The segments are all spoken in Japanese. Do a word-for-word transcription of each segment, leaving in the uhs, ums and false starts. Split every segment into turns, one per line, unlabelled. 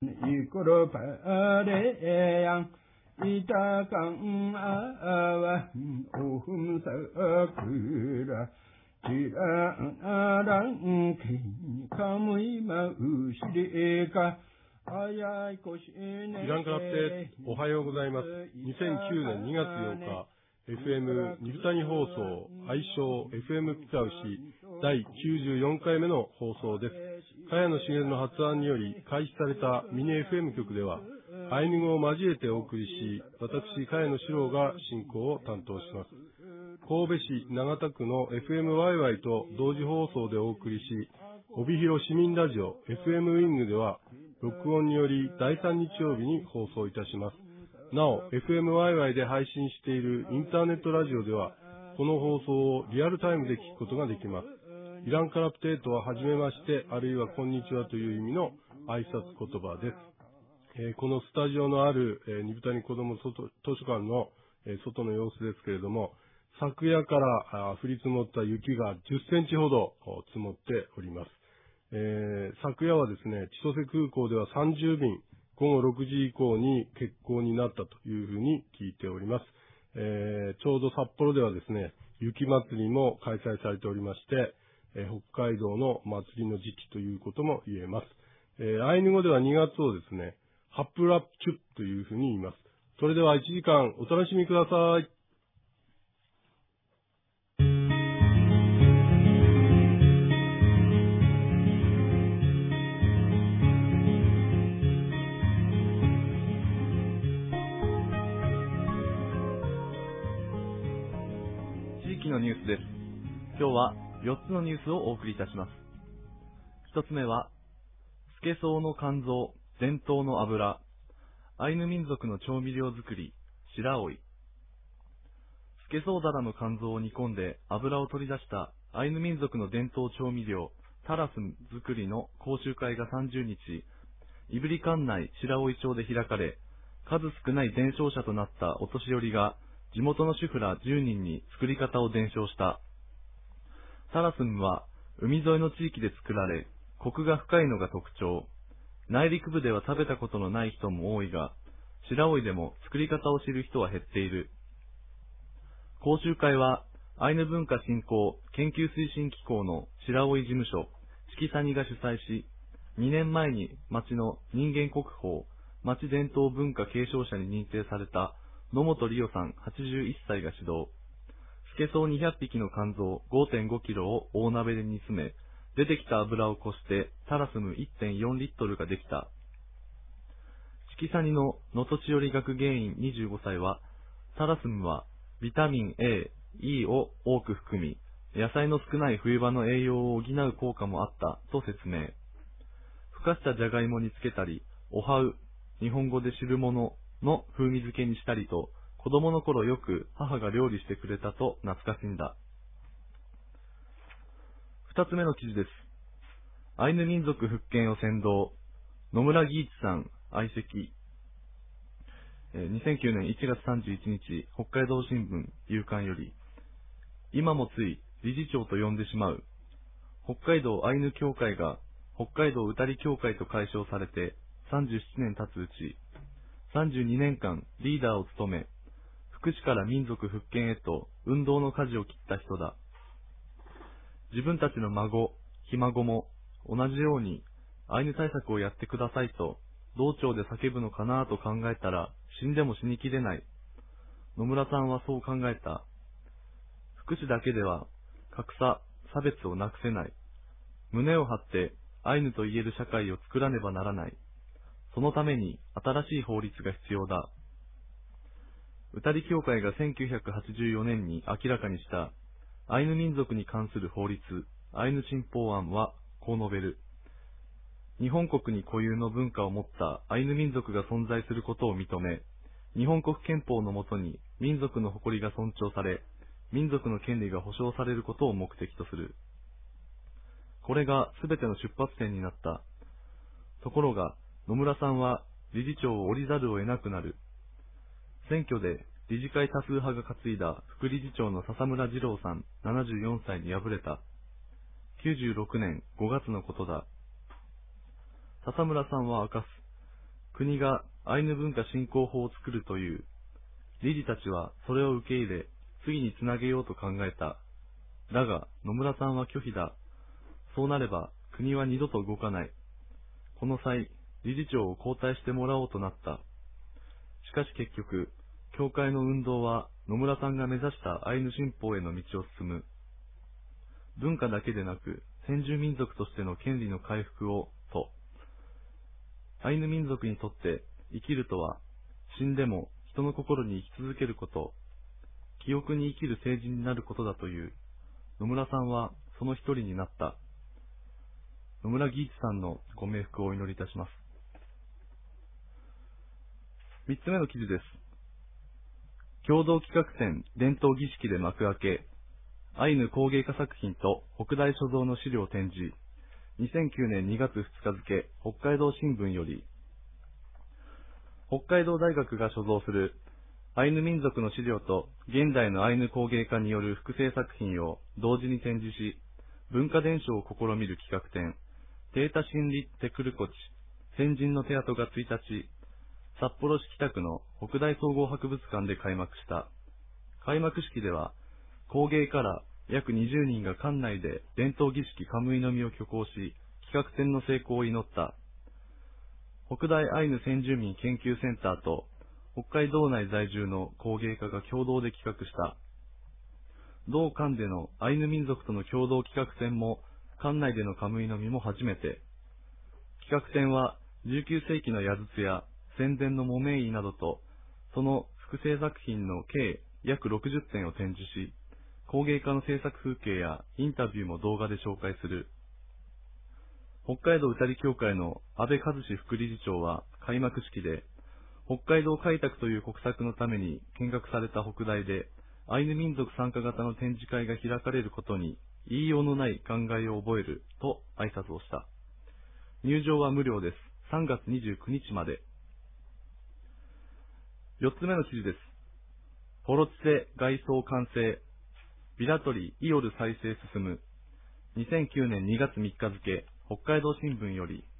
이끌어 바래양 이따강 아와 오흠사 그라 지라랑 감의 마우시리가イランカラプテおはようございます。にせんきゅうねんにがつようか、エフエム ニブタニ放送、愛称 エフエム ピタウシだいきゅうじゅうよんかいめの放送です。茅野茂の発案により開始されたミニ エフエム 局では、アイヌ語を交えてお送りし、私、茅野史郎が進行を担当します。神戸市長田区の エフエムワイワイ と同時放送でお送りし、帯広市民ラジオ エフエム ウィングでは、録音によりだいさん日曜日に放送いたします。なお、エフエムワイワイ で配信しているインターネットラジオでは、この放送をリアルタイムで聞くことができます。イランカラプテートははじめまして、あるいはこんにちはという意味の挨拶言葉です。えー、このスタジオのある、えー、ニブタニ子ども図書館の、えー、外の様子ですけれども、昨夜から降り積もった雪がじゅっセンチほど積もっております。えー、昨夜はですね、千歳空港ではさんじゅうびん、ごごろくじ以降に欠航になったというふうに聞いております。えー、ちょうど札幌ではですね、雪祭りも開催されておりまして、えー、北海道の祭りの時期ということも言えます。えー、アイヌ語ではにがつをですね、ハップラッチュというふうに言います。それではいちじかんお楽しみください。
のニュースです。今日はよっつのニュースをお送りいたします。ひとつめは、スケソウの肝臓、伝統の油、アイヌ民族の調味料作り、白老。スケソウダラの肝臓を煮込んで油を取り出したアイヌ民族の伝統調味料、タラスン作りの講習会がさんじゅうにち、胆振管内白老町で開かれ、数少ない伝承者となったお年寄りが、地元の主婦らじゅうにんに作り方を伝承した。タラスンは海沿いの地域で作られ、コクが深いのが特徴。内陸部では食べたことのない人も多いが、白老でも作り方を知る人は減っている。講習会は、アイヌ文化振興研究推進機構の白老事務所、チキサニが主催し、にねんまえに町の人間国宝、町伝統文化継承者に認定された野本理代さんはちじゅういっさいが指導。スケソウにひゃっぴきの肝臓 ごてんごキロを大鍋で煮詰め、出てきた油をこしてタラスム いってんよんリットルができた。チキサニの能登千織学芸員にじゅうごさいは、タラスムはビタミン A、E を多く含み、野菜の少ない冬場の栄養を補う効果もあったと説明。ふかしたじゃがいもにつけたり、おはう、日本語で汁物の風味付けにしたりと、子供の頃よく母が料理してくれたと懐かしんだ。二つ目の記事です。アイヌ民族復権を先導。野村義一さん、愛席。にせんきゅうねんいちがつさんじゅういちにち、北海道新聞、夕刊より。今もつい理事長と呼んでしまう。北海道アイヌ協会が北海道歌り協会と改称されてさんじゅうななねん経つうち、さんじゅうにねんかんリーダーを務め、福祉から民族復権へと運動の舵を切った人だ。自分たちの孫、ひ孫も同じようにアイヌ対策をやってくださいと同調で叫ぶのかなと考えたら死んでも死にきれない。野村さんはそう考えた。福祉だけでは格差、差別をなくせない。胸を張ってアイヌと言える社会を作らねばならない。そのために新しい法律が必要だ。歌り協会がせんきゅうひゃくはちじゅうよねんに明らかにしたアイヌ民族に関する法律、アイヌ新法案はこう述べる。日本国に固有の文化を持ったアイヌ民族が存在することを認め、日本国憲法のもとに民族の誇りが尊重され、民族の権利が保障されることを目的とする。これがすべての出発点になった。ところが、野村さんは理事長を降りざるを得なくなる。選挙で理事会多数派が担いだ副理事長の笹村二郎さんななじゅうよんさいに敗れた。きゅうじゅうろくねんごがつのことだ。笹村さんは明かす。 国がアイヌ文化振興法を作るという。理事たちはそれを受け入れ、次につなげようと考えた。だが、野村さんは拒否だ。そうなれば、国は二度と動かない。この際、理事長を交代してもらおうとなった。しかし結局、教会の運動は野村さんが目指したアイヌ新法への道を進む。文化だけでなく、先住民族としての権利の回復を、と。アイヌ民族にとって生きるとは、死んでも人の心に生き続けること、記憶に生きる成人になることだという。野村さんはその一人になった。野村義一さんのご冥福をお祈りいたします。三つ目の記事です。共同企画展伝統儀式で幕開け、アイヌ工芸家作品と北大所蔵の資料展示、にせんきゅうねんにがつふつか付、北海道新聞より、北海道大学が所蔵するアイヌ民族の資料と現代のアイヌ工芸家による複製作品を同時に展示し、文化伝承を試みる企画展、テータシンリ・テクルコチ、先人の手跡がついたち、札幌市北区の北大総合博物館で開幕した。開幕式では、工芸家ら約にじゅうにんが館内で伝統儀式カムイの実を挙行し、企画展の成功を祈った。北大アイヌ先住民研究センターと北海道内在住の工芸家が共同で企画した。同館でのアイヌ民族との共同企画展も、館内でのカムイの実も初めて。企画展はじゅうきゅうせいきの矢筒や戦前の木綿衣などと、その複製作品の計約ろくじゅってんを展示し、工芸家の制作風景やインタビューも動画で紹介する。北海道歌り協会の安倍和志副理事長は開幕式で、北海道開拓という国策のために見学された北大で、アイヌ民族参加型の展示会が開かれることに言いようのない感慨を覚えると挨拶をした。入場は無料です。さんがつにじゅうくにちまで。よっつめの記事です。ポロチセ外装完成。ビラトリイオル再生進む。にせんきゅうねんにがつみっか付、北海道新聞より。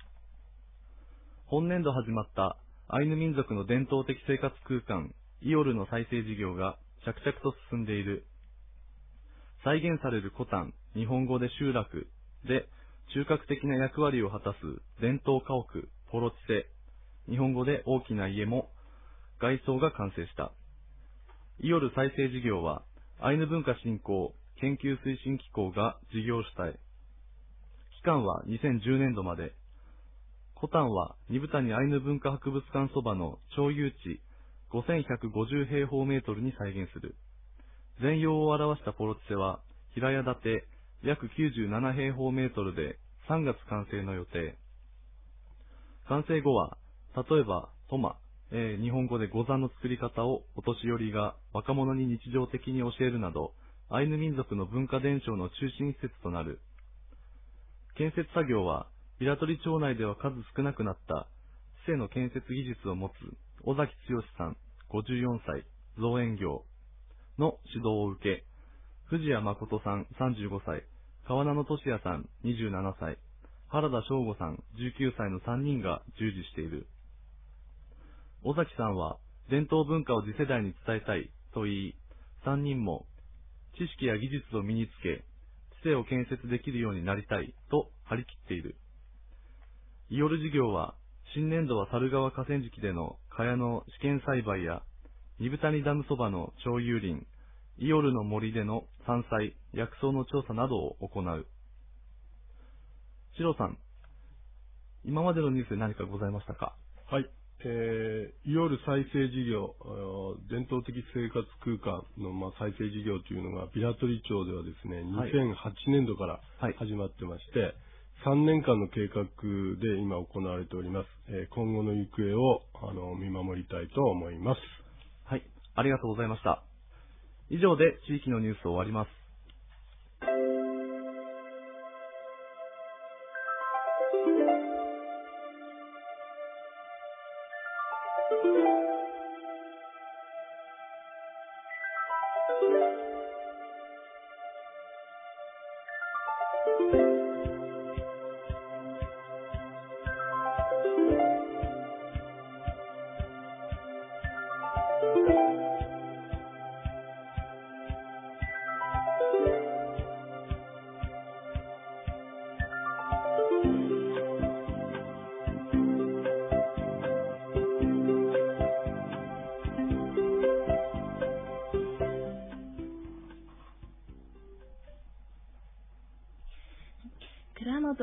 本年度始まったアイヌ民族の伝統的生活空間、イオルの再生事業が着々と進んでいる。再現されるコタン、日本語で集落で中核的な役割を果たす伝統家屋、ポロチセ、日本語で大きな家も外装が完成した。イオル再生事業はアイヌ文化振興研究推進機構が事業主体。期間はにせんじゅうねんどまで。コタンは二部谷アイヌ文化博物館そばの町有地ごせんひゃくごじゅうへいほうメートルに再現する。全容を表したポロチセは平屋建て約きゅうじゅうななへいほうメートルでさんがつ完成の予定。完成後は、例えばトマ、えー、日本語でゴザの作り方をお年寄りが若者に日常的に教えるなど、アイヌ民族の文化伝承の中心施設となる。建設作業は、平取町内では数少なくなった市政の建設技術を持つ尾崎剛さんごじゅうよんさい造園業の指導を受け、藤谷誠さんさんじゅうごさい、川名野俊也さんにじゅうななさい、原田翔吾さんじゅうきゅうさいのさんにんが従事している。尾崎さんは伝統文化を次世代に伝えたいと言い、さんにんも知識や技術を身につけ、知性を建設できるようになりたいと張り切っている。イオル事業は、新年度は猿川河川敷での茅の試験栽培や、二部谷ダムそばの町有林、イオルの森での山菜、薬草の調査などを行う。シロさん、今までのニュースで何かございましたか？
はい。えー、イオル再生事業、伝統的生活空間の、まあ、再生事業というのが、平取町ではですね、にせんはちねんどから始まってまして、はいはい、さんねんかんの計画で今行われております。えー、今後の行方をあの見守りたいと思います。
はい、ありがとうございました。以上で地域のニュースを終わります。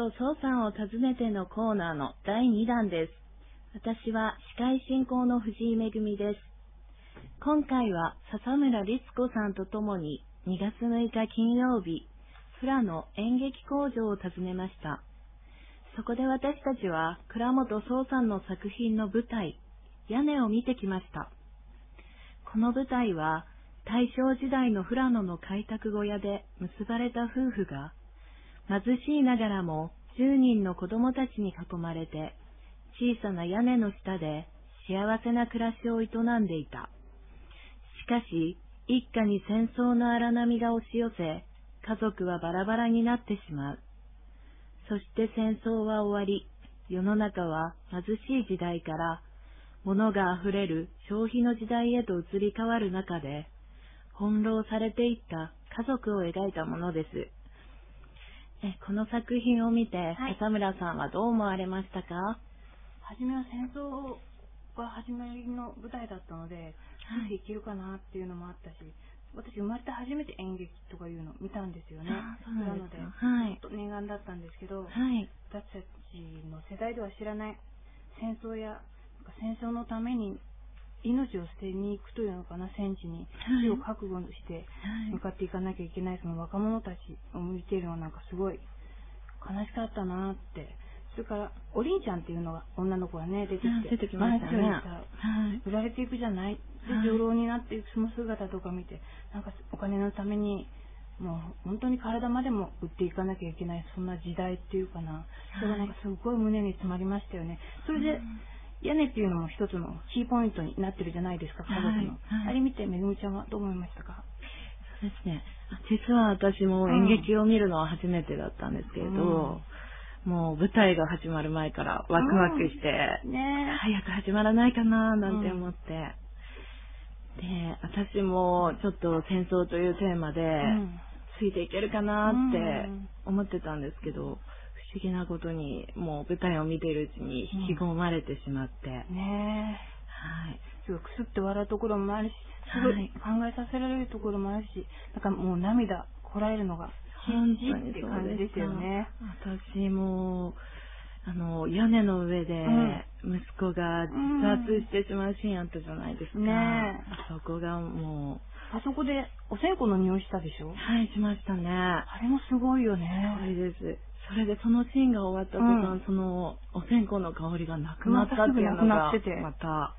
本壮さんを訪ねてのコーナーのだいにだんです。私は司会進行の藤井めぐみです。今回は笹村律子さんとともににがつむいか金曜日、富良野演劇工場を訪ねました。そこで私たちは倉本壮さんの作品の舞台、屋根を見てきました。この舞台は大正時代の富良野の開拓小屋で結ばれた夫婦が、貧しいながらもじゅうにんの子供たちに囲まれて、小さな屋根の下で幸せな暮らしを営んでいた。しかし、一家に戦争の荒波が押し寄せ、家族はバラバラになってしまう。そして戦争は終わり、世の中は貧しい時代から、物があふれる消費の時代へと移り変わる中で、翻弄されていった家族を描いたものです。えこの作品を見て、はい、笹村さんはどう思われましたか？
はじめは戦争が始まりの舞台だったので、ついていけるかなっていうのもあったし、私生まれて初めて演劇とかいうのを見たんですよね。なので、はい、ずっと念願だったんですけど、はい、私たちの世代では知らない戦争やなんか戦争のために命を捨てに行くというのかな、戦地に死を覚悟して向かっていかなきゃいけないその若者たちを見ているのはなんかすごい悲しかったなって。それからおりんちゃんっていうのが女の子がね出てきて、
出てきましたね。
売られていくじゃない。で女郎になっていくその姿とか見て、なんかお金のためにもう本当に体までも売っていかなきゃいけないそんな時代っていうかな。それがなんかすごい胸に詰まりましたよね。それで、うん屋根っていうのも一つのキーポイントになってるじゃないですか、家族の。はいはい、あれ見て、めぐみちゃんはどう思いましたか？
そうですね。実は私も演劇を見るのは初めてだったんですけれど、うん、もう舞台が始まる前からワクワクして、うんね、早く始まらないかななんて思って、うん、で、私もちょっと戦争というテーマで、ついていけるかなって思ってたんですけど、不思議なことにもう舞台を見ているうちに引き込まれてしまって、うん、ね
はい、すごいくすって笑うところもあるし、すごい考えさせられるところもあるし、なんかもう涙こらえるのが
本当にって感じですよね。私もあの屋根の上で息子が自殺してしまうシーンあったじゃないですか。うん、ねそこがも
うあそこでお線香の匂いしたでしょ？
はい、しましたね。あ
れもすごいよね。
すごいです。それでそのシーンが終わった途端、うん、そのお線香の香りがなくなったっていうのがまたなんてすごか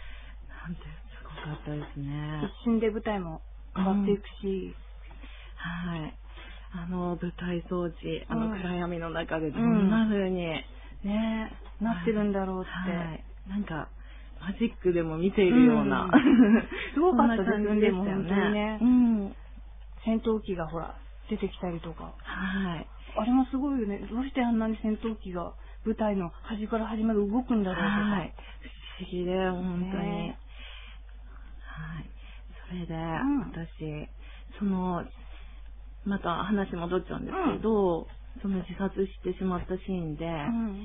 ったですね。
一瞬で舞台も変わっていくし、うん、
はい、あの舞台装置、あの暗闇の中でどんな風に、うん、
ねなってるんだろうって、
はい、なんかマジックでも見ているような、うん、
すごかったですよね。本当にね、うん、戦闘機がほら出てきたりとか。はい。あれもすごいよね。どうしてあんなに戦闘機が舞台の端から端まで動くんだろうとか。はい。
不思議で、本当に。ね、はい。それで、うん、私、その、また話戻っちゃうんですけど、うん、その自殺してしまったシーンで、うん、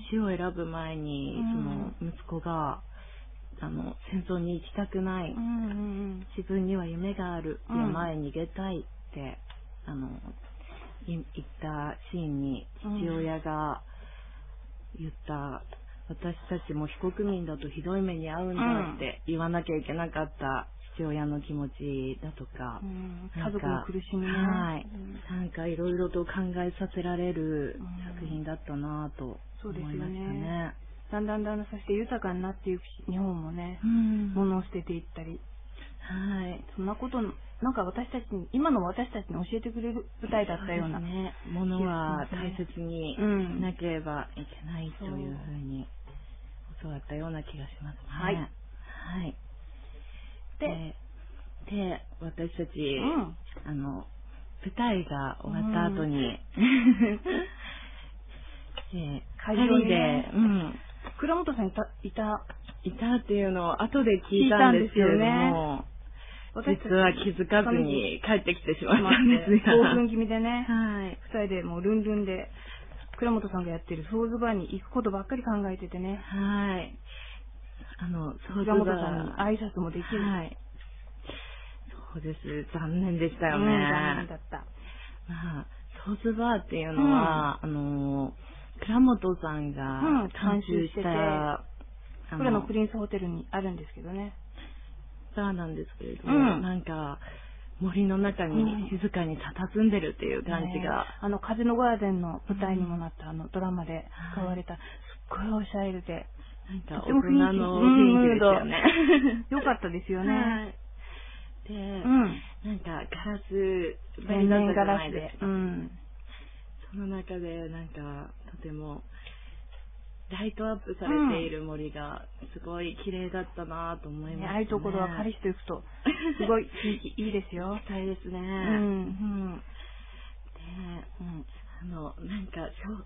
死を選ぶ前に、うん、その息子が、あの、戦争に行きたくない。うんうんうん、自分には夢がある。うん、前に逃げたいって、あの、言ったシーンに父親が言った、うん、私たちも非国民だとひどい目に遭うんだって言わなきゃいけなかった父親の気持ちだとか、うん、
家族の苦しみね、
はい、うん、なんかいろいろと考えさせられる作品だったなぁと思いましたね。そうですよね。
だんだんだんだんそして豊かになっていくし、日本もね、うん、物を捨てていったり、はい、そんなことなんか私たちに今の私たちに教えてくれる舞台だったような、
ね、ものは大切にしなければいけないというふうに教わったような気がしますね。はい。はい。で、で私たち、うん、あの舞台が終わった後に、うん、
え会場に、ね、うん、倉本さんいたいた
いたっていうのを後で聞いたんですけれども。実は気づかずに帰ってきてしまったんですが。
興奮気味でね。はい。二人でもうルンルンで、倉本さんがやってるソーズバーに行くことばっかり考えててね。はい。あの、倉本さんに挨拶もできる。はい。
そうです。残念でしたよね。うん、
残念だった。
まあ、ソーズバーっていうのは、うん、あの、 倉本さんが監修した、
うん、これのプリンスホテルにあるんですけどね。
そうなんですけれども、うん、なんか森の中に静かに佇んでるっていう感じが、うんね、
あの風のガーデンの舞台にもなった、うん、あのドラマで使われた、すっごいおしゃれで、
なんか大人の雰囲気ですよね。
よかったですよね。はい、
で、うん、なんかガラス張りだったじゃないですか。うん、その中でなんかとてもライトアップされている森がすごい綺麗だったなと思いますね。
ああいうところは彼氏と行くとすごいいいですよ。
行きたいですね。うん。うん、で、うん、あのなんかしょ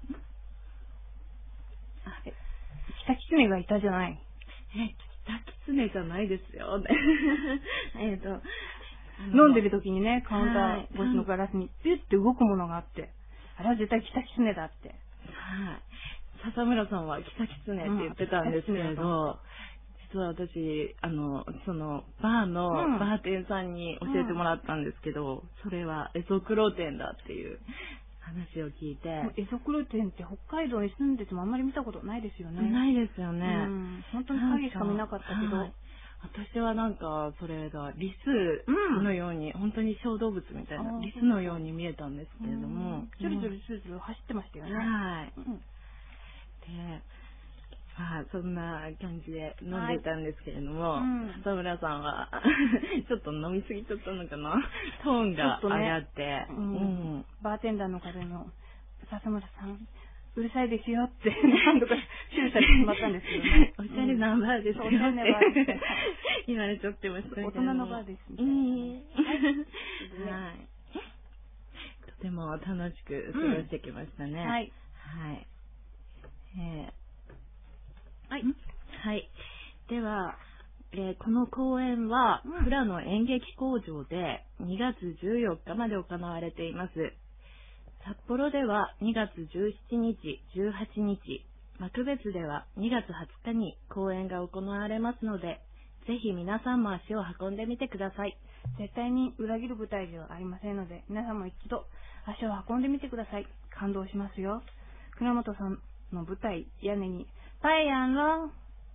あえ北狐がいたじゃない。
え北狐じゃないですよね。えっと
飲んでる時にねカウンター越しのガラスにピュッて動くものがあって、あれは絶対北狐だって。
はい。笹村さんは北狐って言ってたんですけれど、うん、実は私あのそのバーのバーテンさんに教えてもらったんですけど、うん、それはエゾクロテンだっていう話を聞いて。
エゾクロテンって北海道に住んでてもあんまり見たことないですよね。
ないですよね。
うん、本当に影しか見なかったけど、はい、
私はなんかそれがリスのように、うん、本当に小動物みたいなリスのように見えたんですけれども、
ジョリジョリスーズ走ってましたよね。
はい。うんでまあ、そんな感じで飲んでたんですけれども、笹、はいうん、村さんはちょっと飲みすぎちゃったのかな、トーンが上がって、ねうん
うん、バーテンダーの方の笹村さんうるさいですよって何度か注意されてしまったんですけどね。
おしゃれなバーですよって言われちゃってましたけど、
大人のバーですみたいな、
はい、とても楽しく過ごしてきましたね。うん、はい、はいえー、はい。はい。では、えー、この公演は、富良野演劇工場でにがつじゅうよっかまで行われています。札幌ではにがつじゅうしちにち、じゅうはちにち、幕別ではにがつはつかに公演が行われますので、ぜひ皆さんも足を運んでみてください。
絶対に裏切る舞台ではありませんので、皆さんも一度足を運んでみてください。感動しますよ。倉本さんの舞台屋根にパイアンロー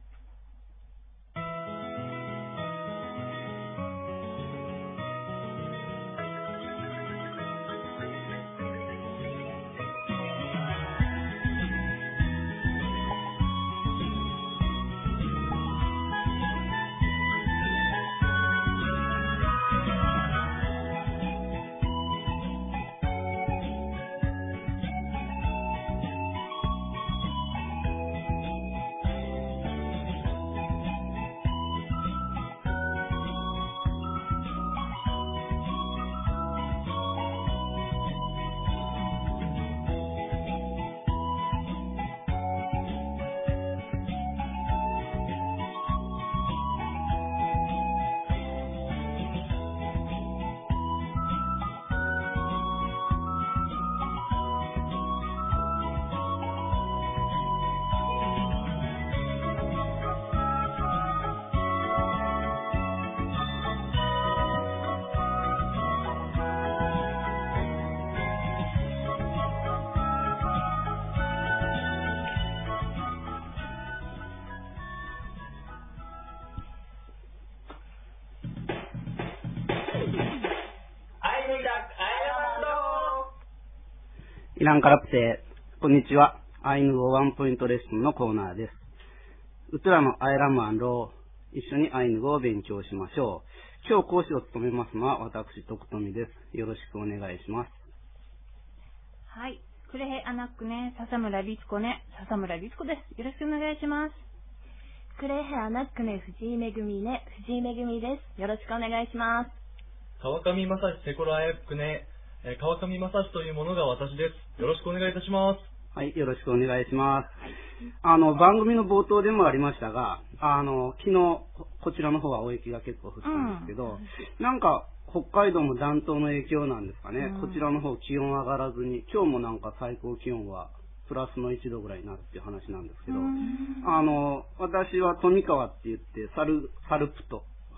イランカラプテー、こんにちは。アイヌ語ワンポイントレッスンのコーナーです。うつらのアイラムアンロー、一緒にアイヌ語を勉強しましょう。今日講師を務めますのは私、徳富です。よろしくお願いします。
はい。クレヘアナックね、笹村律子ね、笹村律子です。よろしくお願いします。
クレヘアナックね、藤井めぐみね、藤井めぐみです。よろしくお願いします。
川上正史セコラアヤックね、えー、川上正史というものが私です。よろしくお願いいたします。
はい、よろしくお願いします。あの、番組の冒頭でもありましたが、あの、昨日、こちらの方は大雪が結構降ったんですけど、うん、なんか、北海道も暖冬の影響なんですかね、うん、こちらの方気温上がらずに、今日もなんか最高気温はプラスのいちどぐらいになるっていう話なんですけど、うん、あの、私は富川って言って、サル、サルプト、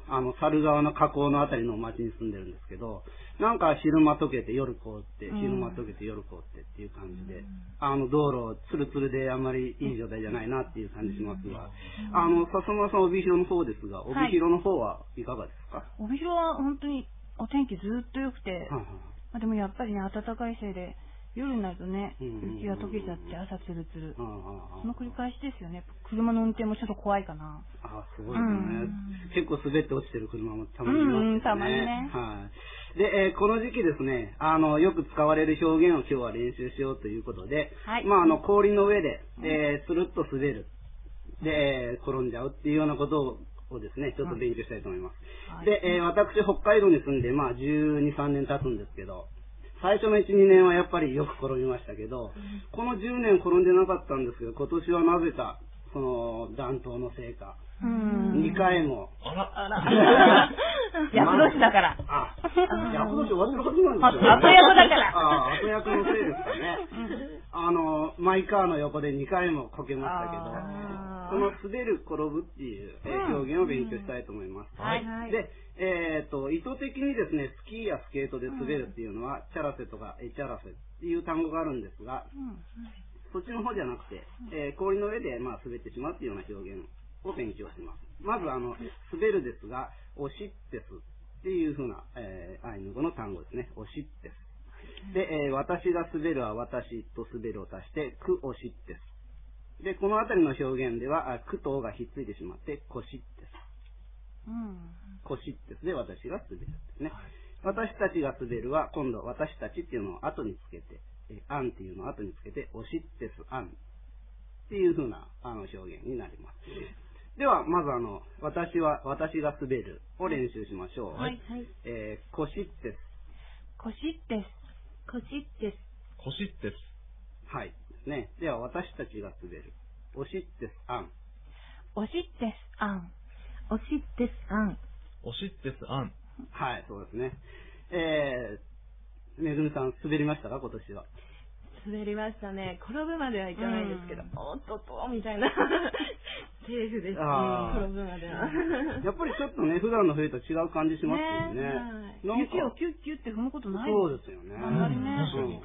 あの、猿川の河口のあたりの町に住んでるんですけど、なんか昼間溶けて夜凍って、昼間溶けて夜凍ってっていう感じで、あの、道路、ツルツルであんまりいい状態じゃないなっていう感じしますが、あの、笹村さん、帯広の方ですが、帯広の方はいかがですか？はい、
帯広は本当にお天気ずっと良くて、はいはい、まあ、でもやっぱりね、暖かいせいで、夜になるとね、雪が溶けちゃって朝ツルツル。その繰り返しですよね。車の運転もちょっと怖いかな。
ああ、すごいですね。結構滑って落ちてる車もたまにいますね。うん、
たまにね。
はい。で、えー、この時期ですね、あの、よく使われる表現を今日は練習しようということで、はい、まあ、あの、氷の上で、えー、つるっと滑る。で、えー、転んじゃうっていうようなことをですね、ちょっと勉強したいと思います。はい、で、えー、私、北海道に住んで、まあ、じゅうに、さんねん経つんですけど、最初のいち、にねんはやっぱりよく転びましたけど、このじゅうねん転んでなかったんですけど、今年はなぜか、その、暖冬のせいか、にかいも。
あら、あら。厄年だから。
あ、厄年終わってるはずなんですよ、ね。
後役だから。
ああ、後役のせいですかね。あの、マイカーの横でにかいもこけましたけど、この滑る、転ぶっていう、えー、表現を勉強したいと思います。
はい。
で、えっと、意図的にですね、スキーやスケートで滑るっていうのは、チャラセとかエチャラセっていう単語があるんですが、そっちの方じゃなくて、えー、氷の上で、まあ、滑ってしまうっていうような表現を勉強します。まず、あの、滑るですが、オシッテスっていうふうな、えー、アイヌ語の単語ですね。オシッテス。で、えー、私が滑るは私と滑るを足して、クオシッテス。で、このあたりの表現では、クとオがひっついてしまって、コシッテス。うん、コシッテスで私が滑るですね。私たちが滑るは、今度私たちっていうのを後につけて、えアンっていうのを後につけて、オシッテスアンっていう風なあの表現になります。では、まずあの、私は、私が滑るを練習しましょう。
はい。
えー、コシッテス。
コシッテス。コシッテス。
コシッテス。
はい。ですね。では、私たちが滑る。オシッテスアン。
オシッテスアン。
オシッテスアン。
オシッテスアン。
はい、そうですね。えー、めぐみさん、滑りましたか、今年は。
滑りましたね。転ぶまではいかないですけど、おっとっと、みたいな。セーフですね。転ぶまでは。
やっぱりちょっとね、普段の冬と違う感じしますよね。
ね、雪をキュッキュッって踏むことない
そうですよね。
あんまりね。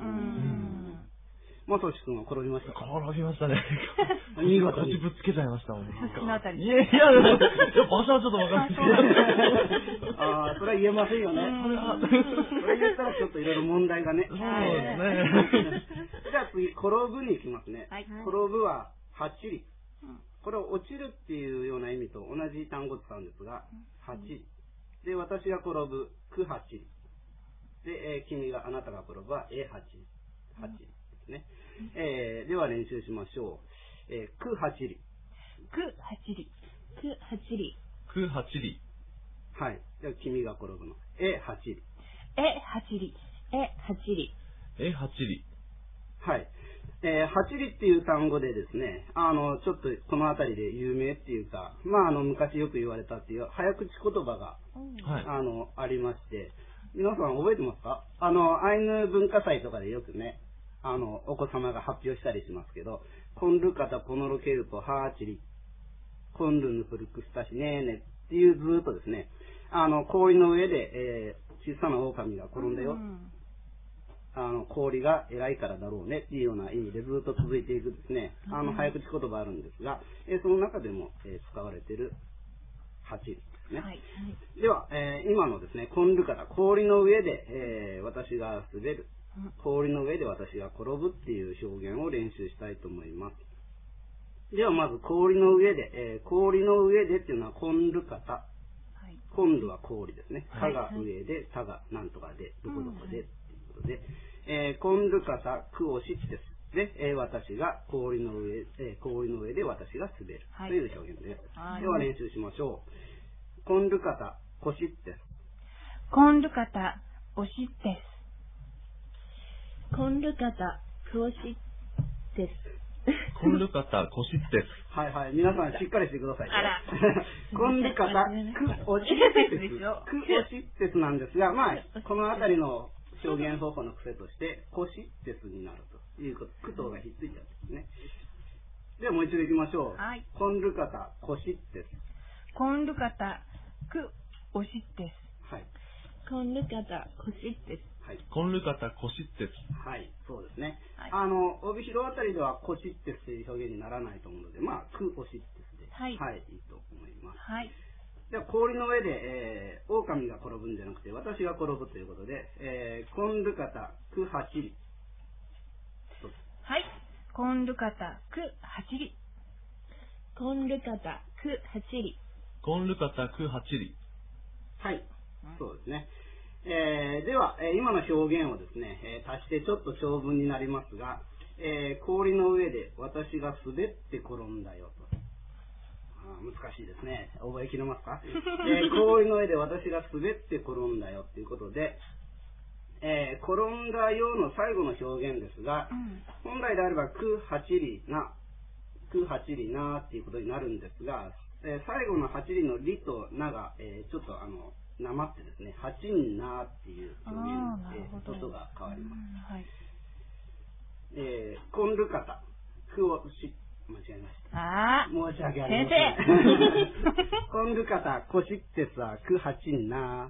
まさしくんは転びましたか？
転びましたね。
見事に。
腰ぶつけちゃいましたもん。
腰のあたり。
いやいや、場所はちょっとわかんないですけど。
ああ、それは言えませんよね。それ言ったらちょっといろいろ問題がね。
そうですね。
じゃあ次、転ぶに行きますね。転ぶは、はっちり。これを落ちるっていうような意味と同じ単語を使うんですが、はっちり。で、私が転ぶ、くはっちり。で、えー、君が、あなたが転ぶは、えはっちり。はっちり。ねえー、では練習しましょう。えー、くはちり。
くはちり。
くはちり。
くはちり。
はい。じゃあ君が転ぶの。えはちり。
えはちり。
えはちり。
えはちり。
はい。えー、はちりっていう単語でですね、あの、ちょっとこの辺りで有名っていうか、まあ、あの、昔よく言われたっていう早口言葉が、はい、あの、ありまして、皆さん覚えてますか？あの、アイヌ文化祭とかでよくね、あの、お子様が発表したりしますけど、コンルカタポノロケルポハーチリ、コンルヌプルクスタシネーネっていうずっとですね、あの、氷の上で、えー、小さな狼が転んだよ。うん、あの、氷が偉いからだろうねっていうような意味でずっと続いていくですね、あの、早口言葉あるんですが、えー、その中でも、えー、使われているはちりですね。はい、では、えー、今のですね、コンルカタ、氷の上で、えー、私が滑る。氷の上で私が転ぶっていう表現を練習したいと思います。ではまず氷の上で、えー、氷の上でっていうのはコンルカタ。はい、コンルは氷ですね。タが上で、タがなんとかで、どこどこでっていうことで、えー、コンルカタ、クオシッテス。で、えー、私が氷の上、えー、氷の上で私が滑るという表現です。はい、では練習しましょう。コンルカタ、コシッテス。
コンルカタ、オシッテス。
コンルカタ、クオシテス。
コンルカタ、コシテス。
はいはい。皆さんしっかりしてください。
あら。
コンルカタ、クオシテス。クオシテスなんですが、まあ、このあたりの表現方法の癖として、コシテスになるということ。クとがひっついちゃうんですね。ではもう一度行きましょう。はい。コンルカタ、コシテス。
コンルカタ、クおしです。
はい。
コンルカタコシです。
はい。
コンルカタコシです。
はい、そうですね。
はい、
あの、帯広あたりではコシですという表現にならないと思うので、まあ、クオシですで、
はい、
はい、いいと思います。
はい。
では、氷の上で、えー、狼が転ぶんじゃなくて、私が転ぶということで、えー、コンルカタクハチリ。
はい。コンルカタクハチリ。
コンルカタクハチリ。
コンルカタクハチリ。
はい、そうですね。えー、では、えー、今の表現をですね、えー、足してちょっと長文になりますが、えー、氷の上で私が滑って転んだよと。あ、難しいですね。覚えきれますか、えー、氷の上で私が滑って転んだよということで、えー、転んだよの最後の表現ですが、うん、本来であればクハチリナ、クハチリナっていうことになるんですが、えー、最後のハチリのリとナが、えー、ちょっとあの、なまってですね、ハチンナっていう表現で、音が変わります。はい、えー、コンルカタ、クオシ、間違えました。
あ
申し訳ありません。コンルカタ、コシッテスはクハチンナ。はい。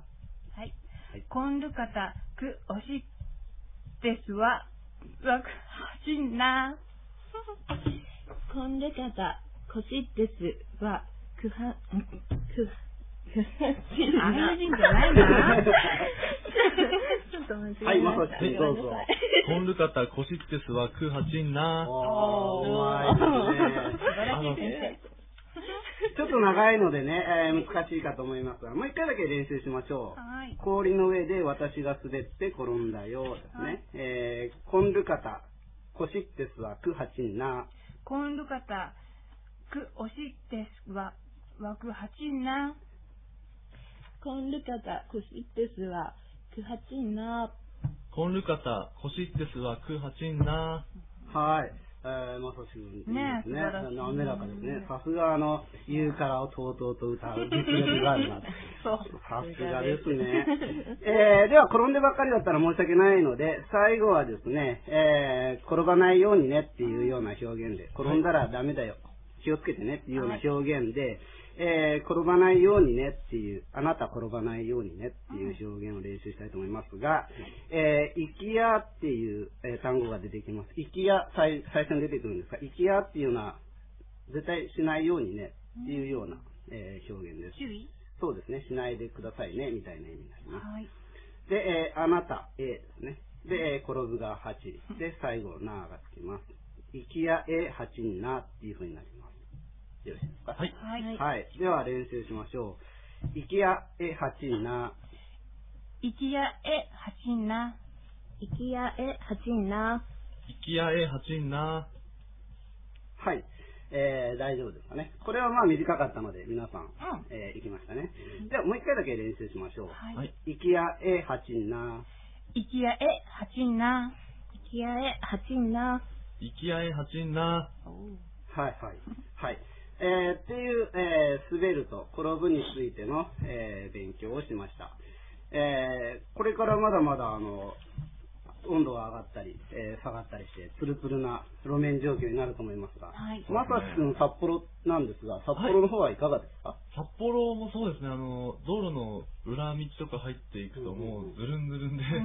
はい、コンルカタ、クオシッテスは、ワクハチンナ。
コンルカタ、コシッテスは、クハ、クハ、
アメリカ人じゃないな。
ちょっと間違えました。
はい、まさしくどうぞ。
コンルカタコシッテスはクハチンナ。
おー、うまいですね。
素晴らしい先
生。ちょっと長いのでね、えー、難しいかと思いますが、もう一回だけ練習しましょう。はい、氷の上で私が滑って転んだよですね。はい、えー、コンルカタコシッテスはクハチンナ。
コンルカタクオシッテスはワクハチンナ。
コンルカタコシッテスはクハチンナ。
コンルカタコシッテスはクハチンナ。
はい。えー、まさしくいいですね。ね、滑らかですね。さすがあの、言うからをとうとうと歌う実力があるな。
そう。
さすがですね。えー、では転んでばっかりだったら申し訳ないので、最後はですね、えー、転ばないようにねっていうような表現で、転んだらダメだよ。気をつけてねっていうような表現で、えー、転ばないようにねっていう、あなた転ばないようにねっていう表現を練習したいと思いますが、えー、行きやっていう、えー、単語が出てきます。行きや、最最初に出てくるんですが、行きやっていうのは、絶対しないようにねっていうような、えー、表現です。
注意？
そうですね、しないでくださいね、みたいな意味になります。
はい、
で、えー、あなた、A ですね。で、えー、転ぶがはち。で、最後、ながつきます。行きやえはちになっていうふうになります。よろしいですか？
はい。
はい。では練習しましょう。行きやえはちな。
行きやえはちな。
行きやえはちな。
行きやえはちな。
はい。えー、大丈夫ですかね。これはまあ短かったので皆さん、うん、えー、行きましたね。ではもう一回だけ練習しましょう。
はい。
行きやえはちな。
行きやえはちな。
行きやえはちな。
行きやえはちな。
はいはい。はい。えー、っていう、えー、滑ると転ぶについての、えー、勉強をしました。えー、これからまだまだあの温度が上がったり、えー、下がったりしてツルツルな路面状況になると思いますが、はい、まさしくん札幌なんですが、札幌の方はいかがですか？
はい、札幌もそうですね、あの道路の裏道とか入っていくともうずるんずるんで、うん、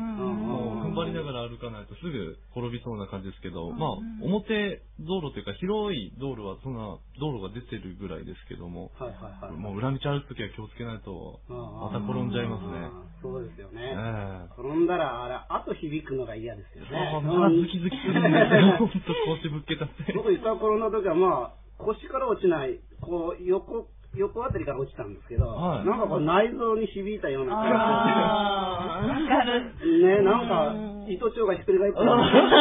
もう踏ん張りながら歩かないとすぐ転びそうな感じですけど、うん、まあ表道路というか広い道路はそんな道路が出てるぐらいですけども、はいはいはい、もう裏道歩くときは気をつけないとまた転んじゃいますね。
そうですよね。
えー、
転んだらあれあと響くのが嫌ですよね。
ああ、まだズキズキするんですよ。ほんと腰ぶっけたって。
僕いた頃の時はまあ腰から落ちない、こう横横あたりから落ちたんですけど、はい、なんかこう内臓に響いたような感じが。わかる。ね、なんか糸腸がひっくり返ってる。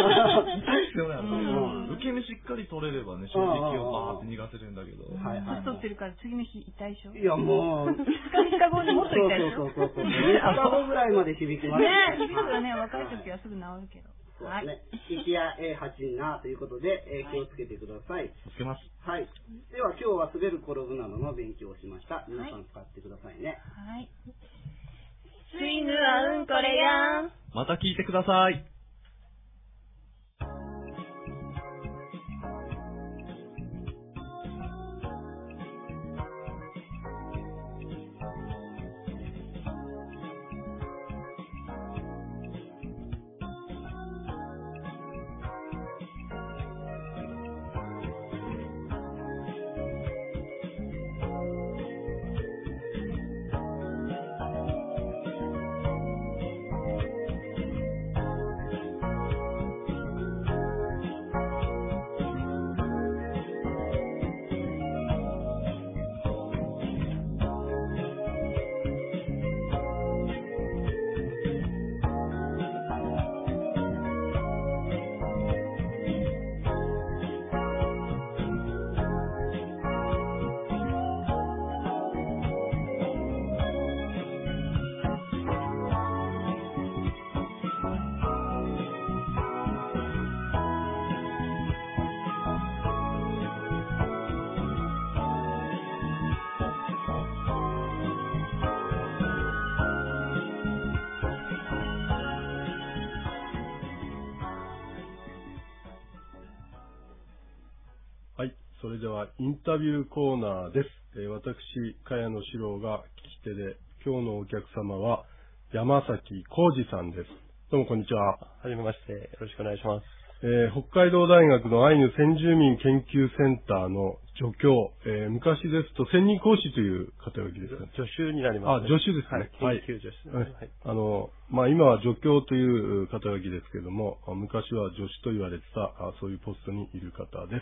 受け身しっかり取れればね、正直をバーって逃がせるんだけど。
はいはい。年取ってるから次の日痛いでしょ。
いやもう。
ふつかみっかごにもっと痛いでしょ。
そうそうそうそう。みっかごぐらいまで響きます。
ね、響くよね、若い時はすぐ治るけど。
そうですね。行きやえはちなということで、えー、気をつけてください。
気をつけます。
はい。では今日は滑る転ぶなどの勉強をしました。皆さん使ってくださいね。
はい。
スイヌはうんこれやん。
また聞いてください。
それではインタビューコーナーです。えー、私、茅野史郎が聞き手で、今日のお客様は山崎浩二さんです。どうもこんにちは。
はじめまして、よろしくお願いします。
えー、北海道大学のアイヌ先住民研究センターの助教、えー、昔ですと専任講師という肩書きですか？
助手になります、
ね。あ、助手ですね。
はい、研究助手、
はい。はい。あの、まあ、今は助教という肩書きですけれども、昔は助手と言われてた、そういうポストにいる方です。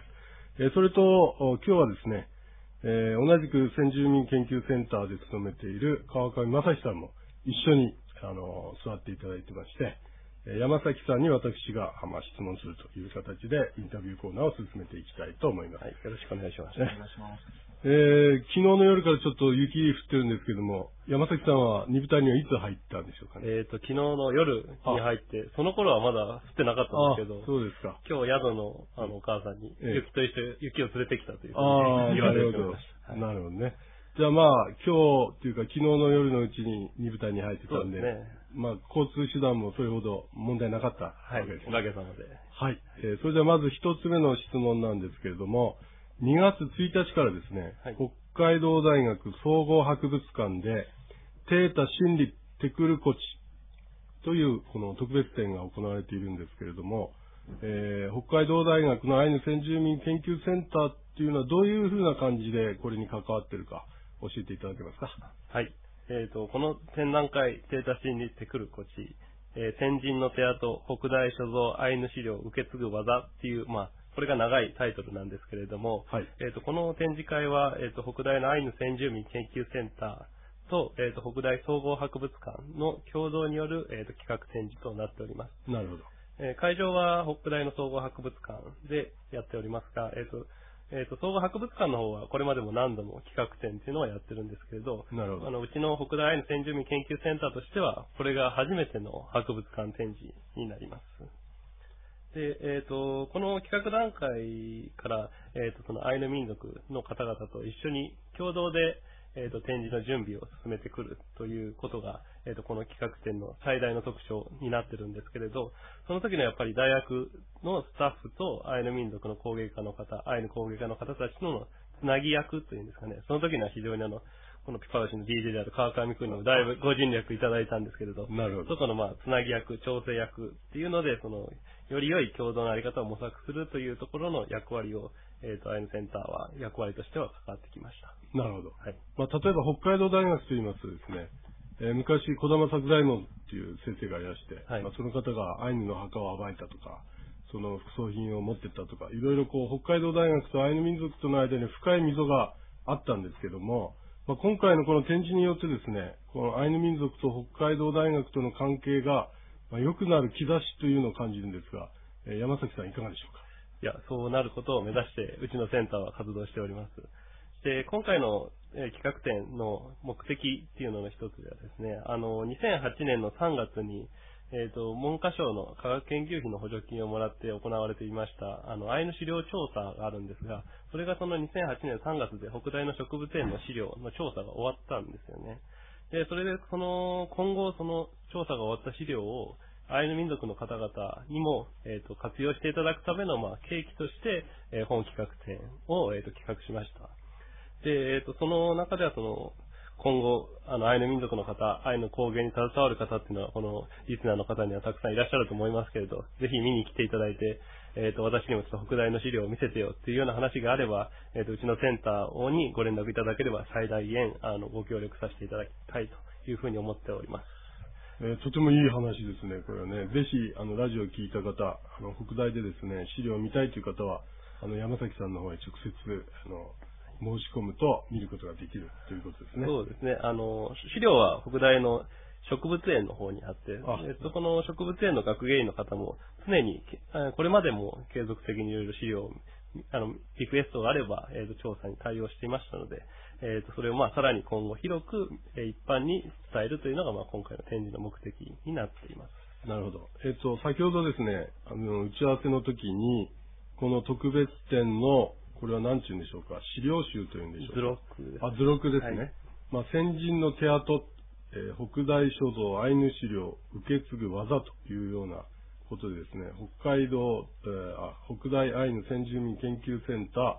えー、それと、今日はですね、えー、同じく先住民研究センターで勤めている川上正史さんも一緒に、あの、座っていただいてまして、山崎さんに私が、まあ、質問するという形でインタビューコーナーを進めていきたいと思います。
はい、よろしくお願いします。
お願いします。えー、昨日の夜からちょっと雪降ってるんですけども、山崎さんは二部隊にはいつ入ったんでしょうかね。
えっと、昨日の夜に入って、その頃はまだ降ってなかったんですけど、
そうですか。
今日宿のあのお母さんに雪と一緒に雪を連れてきたという
ふうに言われて
ました。
なるほどね。じゃあまあ、今日というか昨日の夜のうちに二部隊に入ってたんで、
そうですね。
まあ、交通手段もそれほど問題なかったわけです、
はい、おかげさまで。
はい。えー、それではまず一つ目の質問なんですけれども、にがつついたちからですね、はい、北海道大学総合博物館で、テータ真理テクルコチというこの特別展が行われているんですけれども、えー、北海道大学のアイヌ先住民研究センターっていうのはどういうふうな感じでこれに関わっているか教えていただけますか。
はい。えっと、この展覧会、テータ真理テクルコチ、えー、先人の手跡、北大所蔵アイヌ資料受け継ぐ技っていう、まあ、これが長いタイトルなんですけれども、はい、えっと、この展示会は、えっと、北大のアイヌ先住民研究センターと、えっと、北大総合博物館の共同による、えっと、企画展示となっております。
なるほど。
えー、会場は北大の総合博物館でやっておりますが、えっと、えっと、総合博物館の方はこれまでも何度も企画展っていうのはやってるんですけれど、
なるほど。
あの、うちの北大アイヌ先住民研究センターとしては、これが初めての博物館展示になります。で、えっと、この企画段階から、えっと、そのアイヌ民族の方々と一緒に共同で、えっと、展示の準備を進めてくるということが、えっと、この企画展の最大の特徴になってるんですけれど、その時のやっぱり大学のスタッフとアイヌ民族の工芸家の方、アイヌ工芸家の方たちのつなぎ役というんですかね、その時には非常にあの、このピパウシの ディージェー である川上君にもだいぶご尽力いただいたんですけれど、
なるほど。
そこのまあ、つなぎ役、調整役っていうので、その、より良い共同のあり方を模索するというところの役割を、えっと、アイヌセンターは役割としては関わってきました。
なるほど。はい。まあ、例えば北海道大学と言いますとですね、えー、昔、児玉作大門っていう先生がいらして、はい、まあ、その方がアイヌの墓を暴いたとか、その副葬品を持ってったとか、いろいろこう、北海道大学とアイヌ民族との間に深い溝があったんですけども、まあ、今回のこの展示によってですね、このアイヌ民族と北海道大学との関係が、まあ、良くなる兆しというのを感じるんですが、えー、山崎さんいかがでしょうか。
いや、そうなることを目指して、うちのセンターは活動しております。で、今回の、えー、企画展の目的っていうのの一つではですね、あの、にせんはちねんのさんがつに、えっと、文科省の科学研究費の補助金をもらって行われていました、あの、アイヌ資料調査があるんですが、それがそのにせんはちねんさんがつで北大の植物園の資料の調査が終わったんですよね。で、それで、その、今後その調査が終わった資料を、アイヌ民族の方々にも、えっと、活用していただくための、まあ、契機として、えー、本企画展を、えっと、企画しました。で、えっと、その中では、その、今後、あの、アイヌ民族の方、アイヌ工芸に携わる方っていうのは、このリスナーの方にはたくさんいらっしゃると思いますけれど、ぜひ見に来ていただいて、えっと、私にもちょっと北大の資料を見せてよっていうような話があれば、えっと、うちのセンターにご連絡いただければ、最大限、あの、ご協力させていただきたいというふうに思っております。
えー、とてもいい話ですね、これはね。ぜひ、あの、ラジオを聞いた方、あの、北大でですね、資料を見たいという方は、あの、山崎さんの方へ直接、あの、申し込むと見ることができるということですね。
そうですね。あの、資料は北大の植物園の方にあって、えっと、その植物園の学芸員の方も常に、これまでも継続的にいろいろ資料を、あの、リクエストがあれば、えっと、調査に対応していましたので、えっと、それをまあ、さらに今後広く、えー、一般に伝えるというのが、まあ、今回の展示の目的になっています。
なるほど。えっと、先ほどですね、あの、打ち合わせの時に、この特別展の、これは何て言うんでしょうか、資料集というんでしょうか。
図録です。
あ、図録ですね。はい、まあ、先人の手跡、えー、北大所蔵アイヌ資料受け継ぐ技というようなことでですね、北海道、えー、あ北大アイヌ先住民研究センター、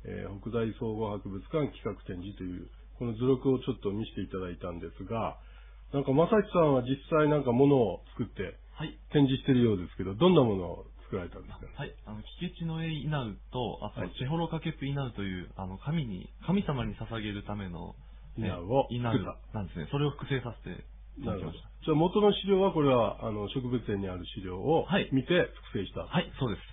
えー、北大総合博物館企画展示という、この図録をちょっと見せていただいたんですが、なんか正木さんは実際なんか物を作って展示してるようですけど、どんなものを作られたんですかね。
はい、あの、キケチノエイナウと、あと、チェホロカケプイナウという、あの、神に、神様に捧げるための、
イナウを
イナウなんですね。それを複製させていただきました。
じゃあ元の資料は、これは、あの、植物園にある資料を見て複製した。
はい、そうです。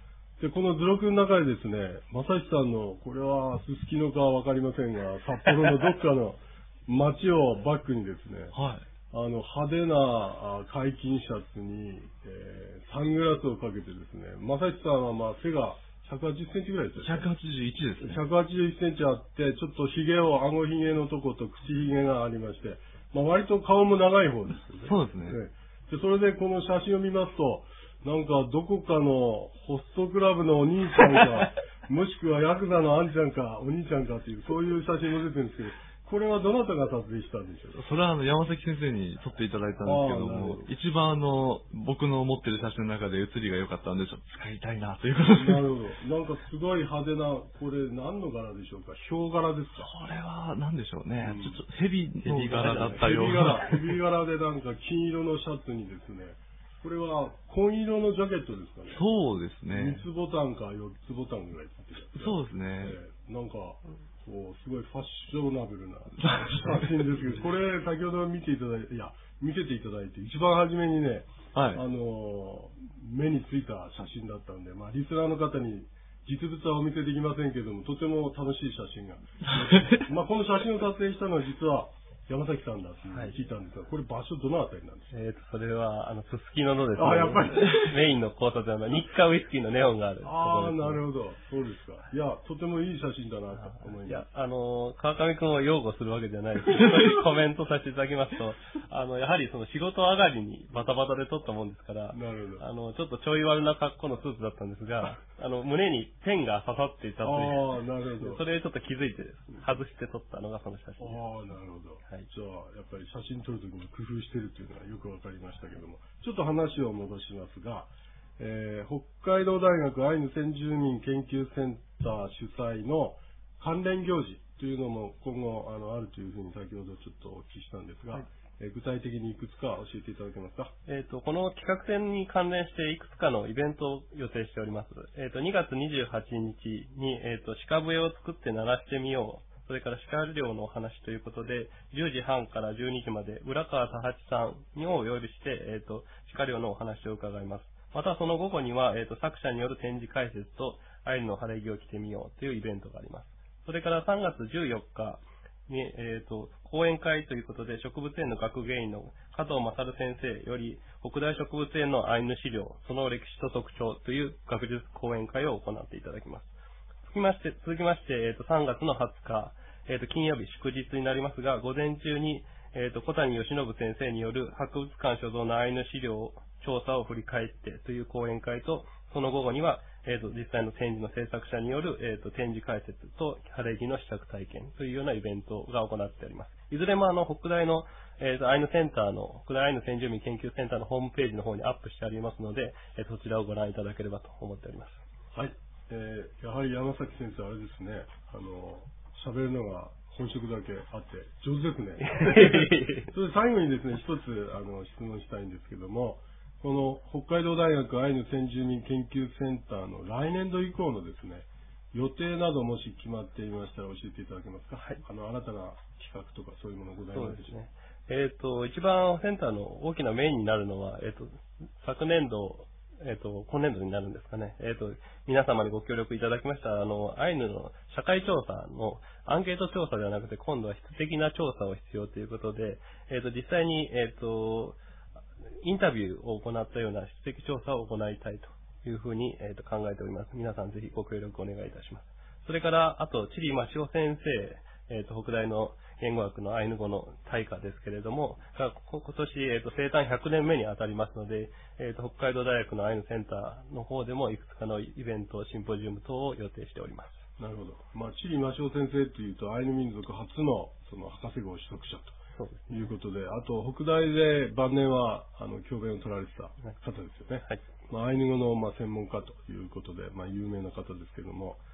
で、この図録の中でですね、正木さんの、これは、すすきのかわかりませんが、札幌のどっかの街をバックにですね、
はい。
あの、派手な解禁シャツに、えー、サングラスをかけてですね、正木さんはまあ背がひゃくはちじゅっセンチぐらいですよね。
ひゃくはちじゅういちですね。
ひゃくはちじゅういちセンチあって、ちょっと髭を、顎髭のとこと口髭がありまして、まあ割と顔も長い方ですよね。
そうですね。
で、それでこの写真を見ますと、なんかどこかのホストクラブのお兄ちゃんか、もしくはヤクザのあんちゃんか、お兄ちゃんかっていう、そういう写真も出てるんですけど、これはどなたが撮影したんでしょうか。
それはあの山崎先生に撮っていただいたんですけども、一番あの僕の持ってる写真の中で写りが良かったんでちょっと使いたいなということで。
なるほど。なんかすごい派手な、これ何の柄でしょうか。ヒョウ柄ですか。
これは何でしょうね。
うん、
ちょっとヘビの柄だったよう
な。ヘビ柄。ヘビ柄でなんか金色のシャツにですね、これは紺色のジャケットですかね。
そうですね。
みっつボタンかよっつボタンぐらいついてる。
そうですね。
えー、なんか、こう、すごいファッショナブルな写真ですけど、これ先ほど見ていただいて、いや、見せていただいて、一番初めにね、はい、あの、目についた写真だったんで、まあ、リスナーの方に実物はお見せできませんけども、とても楽しい写真が。まあ、この写真を撮影したのは実は、山崎さんだって聞いたんですが、はい、これ場所どのあたりなんですか。
えっ、ー、と、それは、あの、すすきののですね。
あ、やっぱり。
メインの交差点の日課ウイスキーのネオンがある、ね。
ああ、なるほど。そうですか。いや、とてもいい写真だなと思います。
いや、あの、川上くんを擁護するわけじゃないですけど、コメントさせていただきますと、あの、やはりその仕事上がりにバタバタで撮ったもんですから、
なるほど。
あの、ちょっとちょい悪な格好のスーツだったんですが、あの、胸にペンが刺さっていたという。
ああ、なるほど。
それでちょっと気づいて、外して撮ったのがその写真です。
ああ、なるほど。はい。じゃあ、やっぱり写真撮るときに工夫してるっていうのがよくわかりましたけども、ちょっと話を戻しますが、えー、北海道大学アイヌ先住民研究センター主催の関連行事というのも今後あのあるというふうに先ほどちょっとお聞きしたんですが、はい、えー、具体的にいくつか教えていただけますか。
えっ、ー、と、この企画展に関連していくつかのイベントを予定しております。えっ、ー、と、にがつにじゅうはちにちに、えっ、ー、と、鹿笛を作って鳴らしてみよう。それから鹿猟のお話ということで、じゅうじはんからじゅうにじまで、浦川田八さんをお呼びして、えっ、ー、と、鹿猟のお話を伺います。またその午後には、えっ、ー、と、作者による展示解説と、アイヌの晴れ着を着てみようというイベントがあります。それからさんがつじゅうよっかに、えっ、ー、と、講演会ということで、植物園の学芸員の加藤勝先生より、北大植物園のアイヌ資料、その歴史と特徴という学術講演会を行っていただきます。続きまして、続きまして、えっ、ー、と、さんがつのはつか、えっ、ー、と、金曜日祝日になりますが、午前中に、えっ、ー、と、小谷義信先生による博物館所蔵のアイヌ資料調査を振り返ってという講演会と、その午後には、えっ、と、実際の展示の制作者による、えっ、と、展示解説と晴れ着の試着体験というようなイベントが行っております。いずれもあの、北大の、えっ、と、アイヌセンターの、北大アイヌ先住民研究センターのホームページの方にアップしてありますので、えー、そちらをご覧いただければと思っております。
はい。えー、やはり山崎先生、あれですね、あの、喋るのが本職だけあって上手ですね。それで最後にですね、一つあの質問したいんですけども、この北海道大学アイヌ先住民研究センターの来年度以降のですね、予定などもし決まっていましたら教えていただけますか。はい。あの、新たな企画とかそういうものございますでしょうか。
そうですね。えっ、ー、と、一番センターの大きなメインになるのは、えっ、ー、と、昨年度、えっ、ー、と、今年度になるんですかね。えっ、と、皆様にご協力いただきました、あの、アイヌの社会調査のアンケート調査ではなくて、今度は質的な調査を必要ということで、えっ、と、実際に、えっ、と、インタビューを行ったような質的調査を行いたいというふうに、えー、と考えております。皆さんぜひご協力お願いいたします。それから、あと、チリマシオ先生、えっ、ー、と、北大の言語学のアイヌ語の大家ですけれども、今年、えっ、ー、と、生誕ひゃくねんめに当たりますので、えっ、ー、と、北海道大学のアイヌセンターの方でもいくつかのイベント、シンポジウム等を予定しております。
なるほど。まあ、チリマシオ先生というと、アイヌ民族初の、その、博士号取得者と。そうですね。いうことで、あと、北大で晩年は、あの、教鞭を取られてた方ですよね。はい。まあ、アイヌ語の、まあ、専門家ということで、まあ、有名な方ですけども、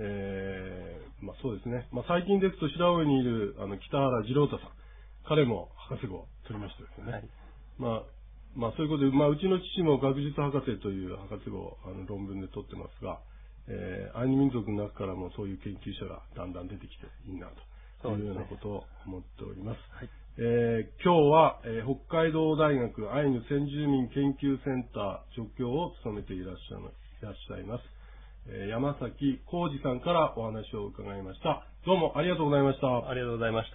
えー、まあそうですね。まあ最近ですと白老にいるあの北原次郎太さん。彼も博士号を取りましたですよね。はい、まあ、まあそういうことで、まあうちの父も学術博士という博士号をあの論文で取ってますが、えー、アイヌ民族の中からもそういう研究者がだんだん出てきていいなというようなことを思っております。はい、えー、今日は、えー、北海道大学アイヌ先住民研究センター助教を務めていらっしゃいますいらっしゃいます、えー、山崎浩二さんからお話を伺いました。どうもありがとうございました。
ありがとうございました。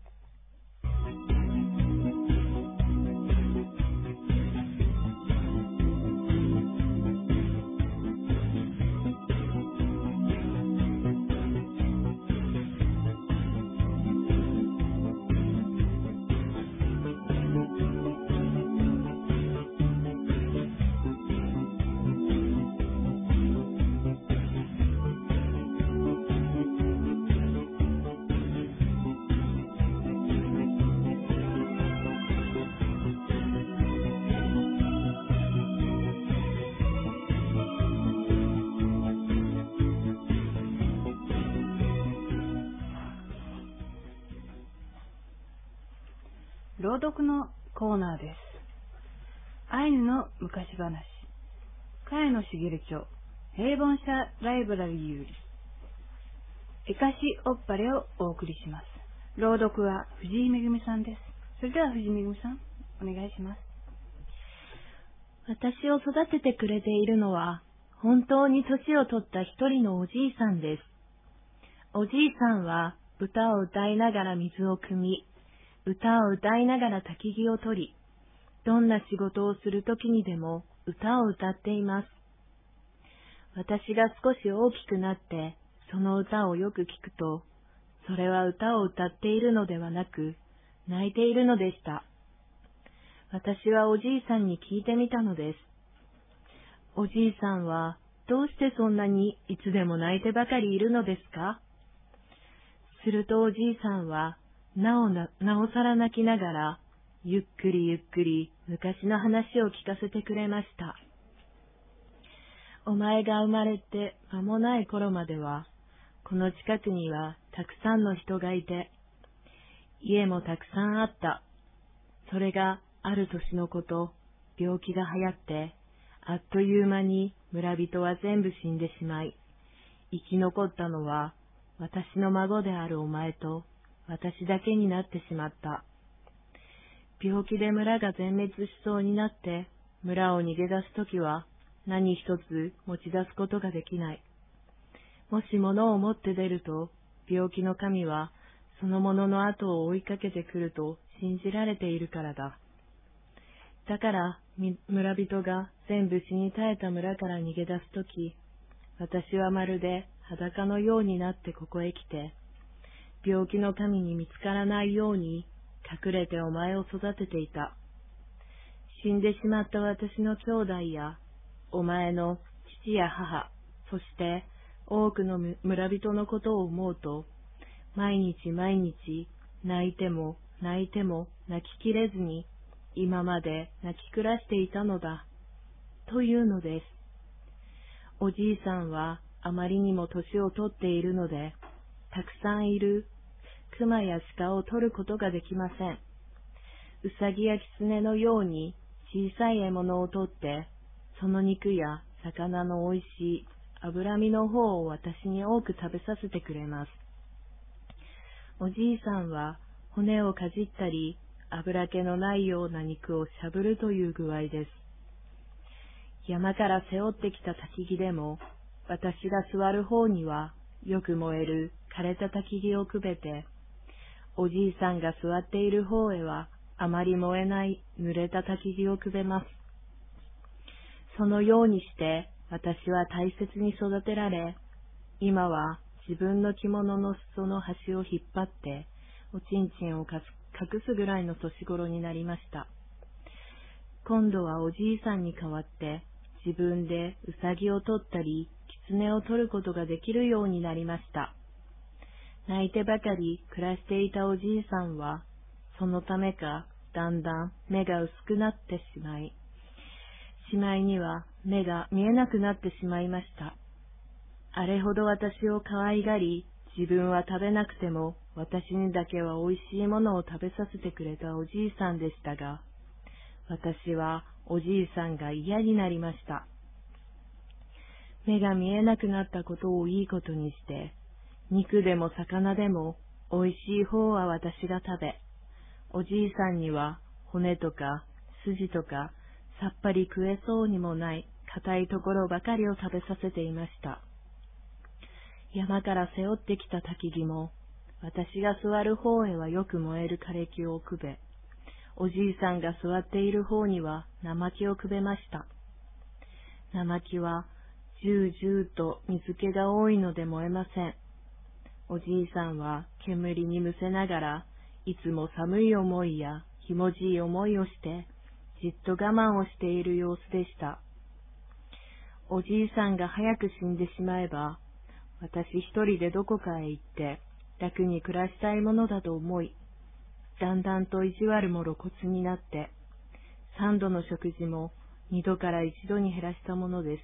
朗読のコーナーです。アイヌの昔話、茅野茂著、平凡社ライブラリーより、えかしおっぱれをお送りします。朗読は藤井めぐみさんです。それでは藤井めぐみさん、お願いします。
私を育ててくれているのは、本当に年を取った一人のおじいさんです。おじいさんは歌を歌いながら水を汲み、歌を歌いながら焚き木を取り、どんな仕事をするときにでも歌を歌っています。私が少し大きくなって、その歌をよく聞くと、それは歌を歌っているのではなく、泣いているのでした。私はおじいさんに聞いてみたのです。おじいさんは、どうしてそんなにいつでも泣いてばかりいるのですか？するとおじいさんは、なおな、なおさら泣きながら、ゆっくりゆっくり昔の話を聞かせてくれました。お前が生まれて間もない頃までは、この近くにはたくさんの人がいて、家もたくさんあった。それがある年のこと、病気が流行って、あっという間に村人は全部死んでしまい、生き残ったのは私の孫であるお前と、私だけになってしまった。病気で村が全滅しそうになって、村を逃げ出すときは何一つ持ち出すことができない。もし物を持って出ると、病気の神はその物の後を追いかけてくると信じられているからだ。だから村人が全部死に絶えた村から逃げ出すとき、私はまるで裸のようになってここへ来て、病気の神に見つからないように隠れてお前を育てていた。死んでしまった私の兄弟やお前の父や母、そして多くの村人のことを思うと、毎日毎日泣いても泣いても泣ききれずに今まで泣き暮らしていたのだ、というのです。おじいさんはあまりにも年を取っているので、たくさんいる熊や鹿を取ることができません。うさぎや狐のように小さい獲物を取って、その肉や魚のおいしい脂身の方を私に多く食べさせてくれます。おじいさんは骨をかじったり、脂気のないような肉をしゃぶるという具合です。山から背負ってきた焚き木でも、私が座る方にはよく燃える枯れた焚き木をくべて、おじいさんが座っている方へはあまり燃えない濡れた焚き木をくべます。そのようにして私は大切に育てられ、今は自分の着物の裾の端を引っ張っておちんちんを隠すぐらいの年頃になりました。今度はおじいさんに代わって自分でうさぎを取ったり狐を取ることができるようになりました。泣いてばかり暮らしていたおじいさんは、そのためかだんだん目が薄くなってしまい、しまいには目が見えなくなってしまいました。 あれほど私を可愛がり、自分は食べなくても私にだけは美味しいものを食べさせてくれたおじいさんでしたが、私はおじいさんが嫌になりました。目が見えなくなったことをいいことにして、肉でも魚でも美味しい方は私が食べ、おじいさんには骨とか筋とかさっぱり食えそうにもない硬いところばかりを食べさせていました。山から背負ってきた焚き木も、私が座る方へはよく燃える枯れ木をくべ、おじいさんが座っている方には生木をくべました。生木はじゅうじゅうと水気が多いので燃えません。おじいさんは煙にむせながら、いつも寒い思いやひもじい思いをして、じっと我慢をしている様子でした。おじいさんが早く死んでしまえば、私一人でどこかへ行って楽に暮らしたいものだと思い、だんだんと意地悪も露骨になって、三度の食事も二度から一度に減らしたものです。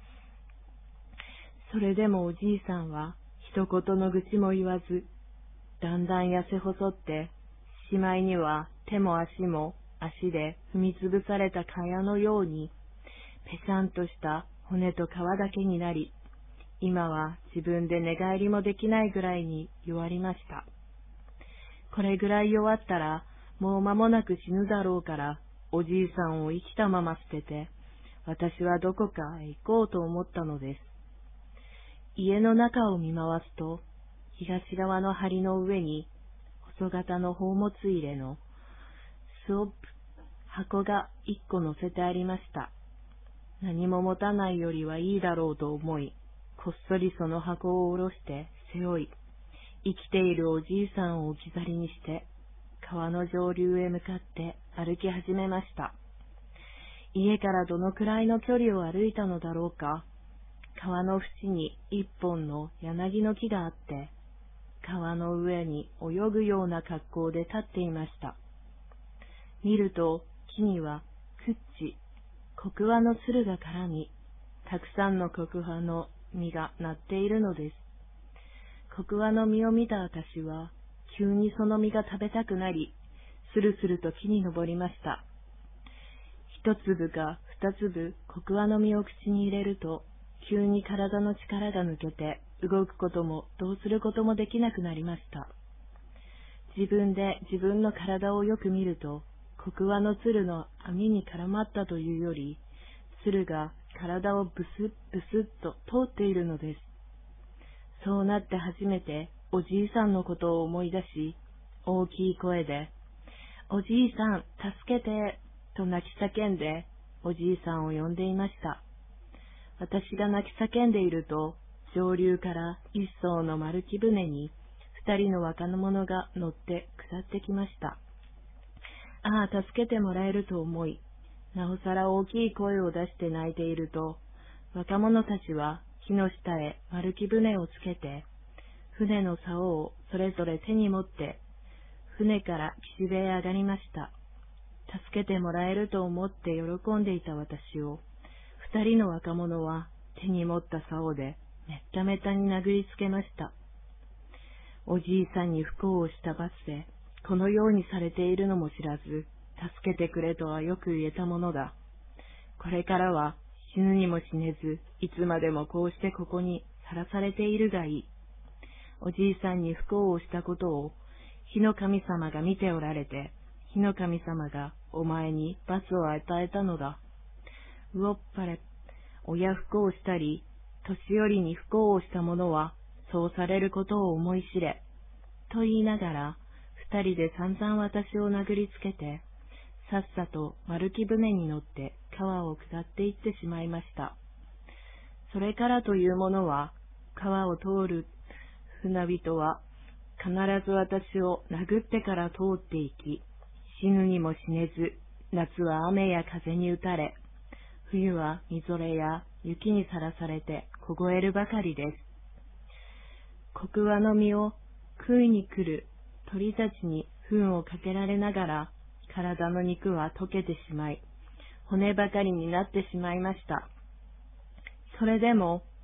それでもおじいさんは一言の愚痴も言わず、だんだん痩せ細って、しまいには手も足も足で踏みつぶされた蚊帳のように、ぺしゃんとした骨と皮だけになり、今は自分で寝返りもできないぐらいに弱りました。これぐらい弱ったら、もう間もなく死ぬだろうから、おじいさんを生きたまま捨てて、私はどこかへ行こうと思ったのです。家の中を見回すと、東側の梁の上に、細型の宝物入れのスオップ、箱が一個乗せてありました。何も持たないよりはいいだろうと思い、こっそりその箱を下ろして背負い、生きているおじいさんを置き去りにして、川の上流へ向かって歩き始めました。家からどのくらいの距離を歩いたのだろうか。川の縁に一本の柳の木があって、川の上に泳ぐような格好で立っていました。見ると木にはクッチ、黒亜の鶴が絡み、たくさんの黒亜の実がなっているのです。黒亜の実を見た私は、急にその実が食べたくなり、スルスルと木に登りました。一粒か二粒黒亜の実を口に入れると、急に体の力が抜けて、動くこともどうすることもできなくなりました。自分で自分の体をよく見ると、黒亜の鶴の網に絡まったというより、鶴が体をブスッブスッと通っているのです。そうなって初めておじいさんのことを思い出し、大きい声で、おじいさん、助けて、と泣き叫んで、おじいさんを呼んでいました。私が泣き叫んでいると、上流から一艘の丸木舟に二人の若者が乗って下ってきました。ああ、助けてもらえると思い、なおさら大きい声を出して泣いていると、若者たちは木の下へ丸木舟をつけて、船の竿をそれぞれ手に持って、船から岸辺へ上がりました。助けてもらえると思って喜んでいた私を、二人の若者は手に持った竿でめっためたに殴りつけました。おじいさんに不幸をした罰で、このようにされているのも知らず、助けてくれとはよく言えたものだ。これからは死ぬにも死ねず、いつまでもこうしてここにさらされているがいい。おじいさんに不幸をしたことを、火の神様が見ておられて、火の神様がお前に罰を与えたのだ。うおっぱれ、親不幸したり、年寄りに不幸をした者は、そうされることを思い知れ。と言いながら、二人で散々私を殴りつけて、さっさと丸木舟に乗って川を下って行ってしまいました。それからというものは、川を通る船人は、必ず私を殴ってから通って行き、死ぬにも死ねず、夏は雨や風に打たれ、冬はみぞれや雪にさらされて凍えるばかりです。黒亜の実を食いに来る鳥たちに糞をかけられながら、体の肉は溶けてしまい、骨ばかりになってしまいました。それでも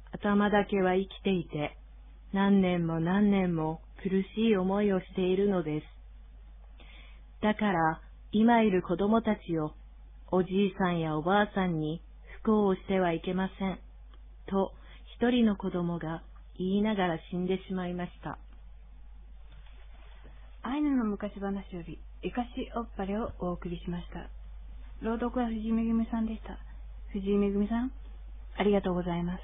頭だけは生きていて、何年も何年も苦しい思いをしているのです。だから、今いる子供たちを、おじいさんやおばあさんに不幸をしてはいけません。と、一人の子供が言いながら死んでしまいました。
アイヌの昔話より、イカシオッパレをお送りしました。朗読は藤井めぐみさんでした。藤井めぐみさん、ありがとうございます。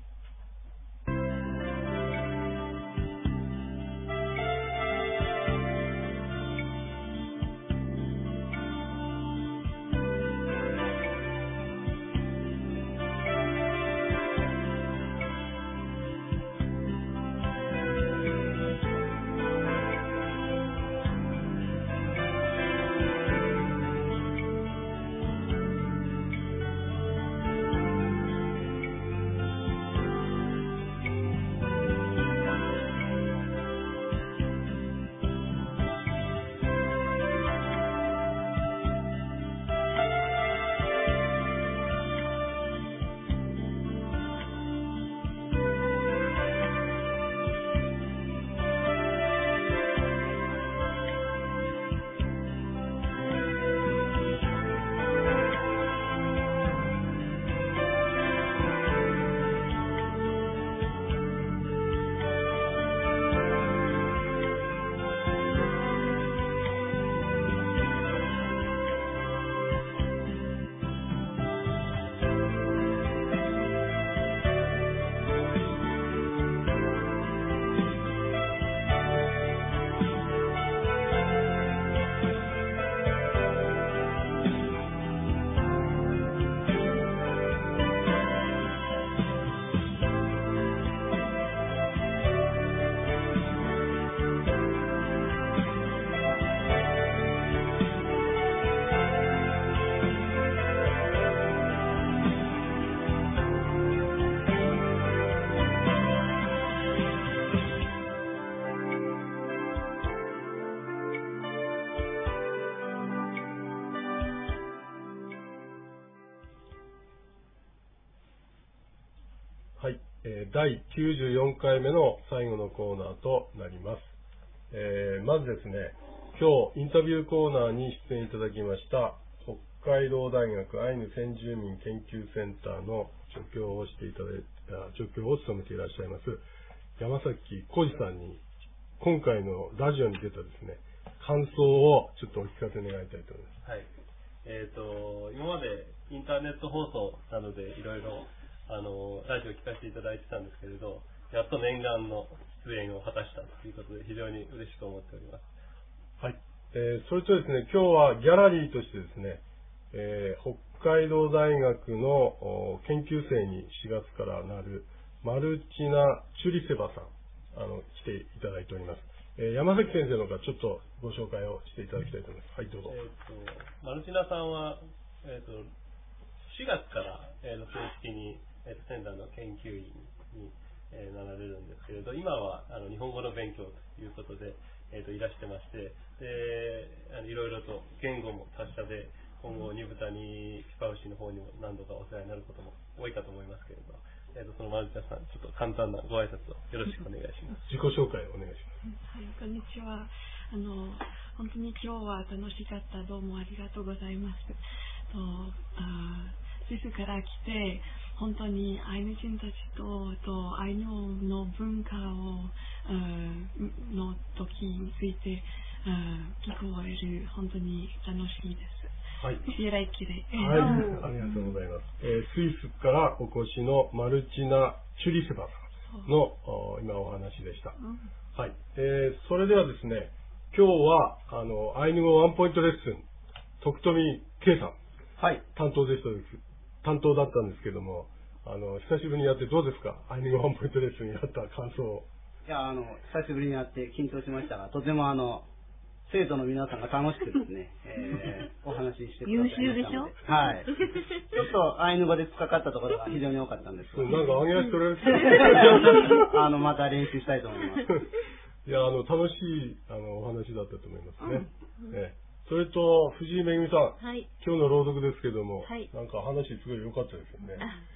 はい、えー、だいきゅうじゅうよんかいめの最後のコーナーとなります。えー、まずですね、今日インタビューコーナーに出演いただきました北海道大学アイヌ先住民研究センターの助教をしていただいた助教を務めていらっしゃいます山崎浩二さんに今回のラジオに出たですね感想をちょっとお聞かせ願いたいと思います。
はい。えっと今までインターネット放送などでいろいろあのラジオを聞かせていただいてたんですけれど、やっと念願の出演を果たしたということで非常に嬉しく思っております。
はい。えー、それとですね、今日はギャラリーとしてですね、えー、北海道大学の研究生にしがつからなるマルチナ・チュリセバさん、あの来ていただいております。えー、山崎先生の方からちょっとご紹介をしていただきたいと思います。はい、どうぞ。
えー、とマルチナさんは、えー、としがつから、えー、と正式に、えー、とセンターの研究員に、えー、なられるんですけれど、今はあの日本語の勉強ということで、えー、といらしてまして、であのいろいろと言語も達者で、今後ニブタニピパウシの方にも何度かお世話になることも多いかと思いますけれど、えー、とそのマルチナさん、ちょっと簡単なご挨拶をよろしくお願いします。
自己紹介をお願いします。
はい、こんにちは。あの本当に今日は楽しかった。どうもありがとうございます。とあスイスから来て本当にアイヌ人たちととアイヌの文化をの時について聞こえる本当に楽しいです。
はい。
シエライキで。
はい。ありがとうございます。えー、スイスからお越しのマルチナ・チュリセバさんの今お話でした。うん、はい。えー、それではですね、今日はあのアイヌ語ワンポイントレッスン徳富圭さん、はい、担当でした担当だったんですけども、あの久しぶりにやってどうですか？アイヌ語ワンポイントレッスンにやった感想を。
いやあの久しぶりにやって緊張しましたが、とてもあの生徒の皆さんが楽しくですね、えー、お話ししてくださいましたので。優秀でしょ？はい。ちょっとアイヌ語で突っかかったところが非常に多かったんですけど。
なんか上げ足取れる。
あのまた練習したいと思います。
いやあの楽しいあのお話だったと思いますね。うんうん、えそれと藤井めぐみさん、はい、今日の朗読ですけども、はい、なんか話すごい良かったですよね。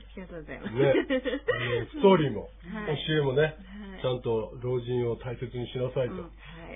りがとうございます。
ね、えー、ストーリーも、はい、教えもね、はい、ちゃんと老人を大切にしなさいと。うん、はい、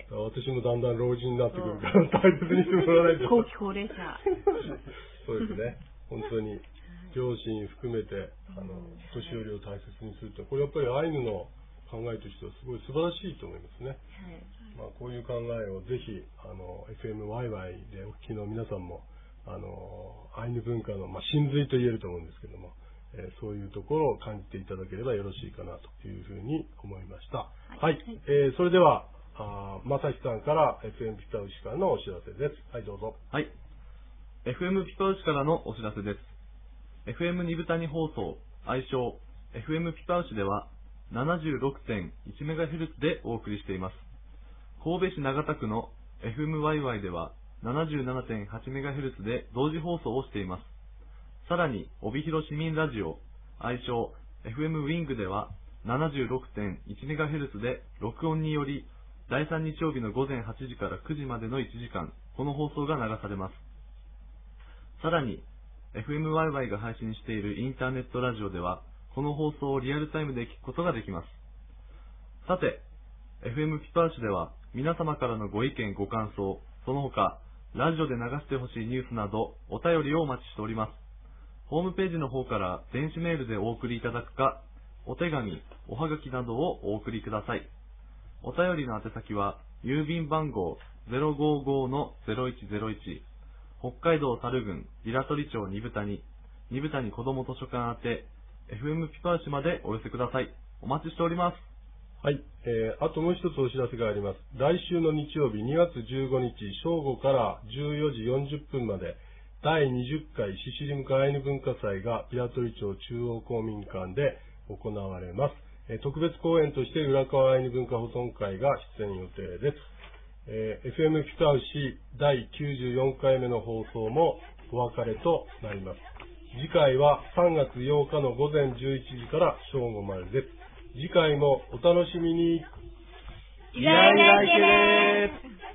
私もだんだん老人になってくるから、大切にしてもらわないと。
後期高齢者。
そうですね。本当に、両親含めて、あの、年寄りを大切にすると。これやっぱりアイヌの考えとしてはすごい素晴らしいと思いますね。はい、まあ、こういう考えをぜひ、あの、エフエムワイワイ でお聞きの皆さんも、あの、アイヌ文化の、まあ、真髄と言えると思うんですけども、えー、そういうところを感じていただければよろしいかなというふうに思いました。はい。はい、えー、それでは、あまさしさんから エフエム ピパウシからのお知らせです。はい、どうぞ。
はい。エフエム ピパウシからのお知らせです。エフエム ニブタニ放送、愛称 エフエム ピパウシでは ななじゅうろくてんいちメガヘルツ でお送りしています。神戸市長田区の エフエムワイワイ では ななじゅうななてんはちメガヘルツ で同時放送をしています。さらに、帯広市民ラジオ、愛称 エフエム ウィングでは ななじゅうろくてんいちメガヘルツ で録音により、だいさん日曜日の午前はちじからくじまでのいちじかん、この放送が流されます。さらに、エフエムワイワイ が配信しているインターネットラジオでは、この放送をリアルタイムで聞くことができます。さて、エフエム ピパウシでは、皆様からのご意見ご感想、その他、ラジオで流してほしいニュースなど、お便りをお待ちしております。ホームページの方から電子メールでお送りいただくか、お手紙、おはがきなどをお送りください。お便りの宛先は、郵便番号 ゼロごごのゼロいちゼロいち、北海道猿郡平取町二部谷、二部谷子ども図書館宛て、エフエム ピパウシまでお寄せください。お待ちしております。
はい、えー、あともう一つお知らせがあります。来週の日曜日にがつじゅうごにち正午からじゅうよじよんじゅっぷんまでだいにじゅっかいシシリムカアイヌ文化祭が平取町中央公民館で行われます。えー、特別公演として浦川アイヌ文化保存会が出演予定です。えー、エフエム ピパウシだいきゅうじゅうよんかいめの放送もお別れとなります。次回はさんがつようかの午前じゅういちじから正午までです。次回もお楽しみに。
いらっしゃいませ。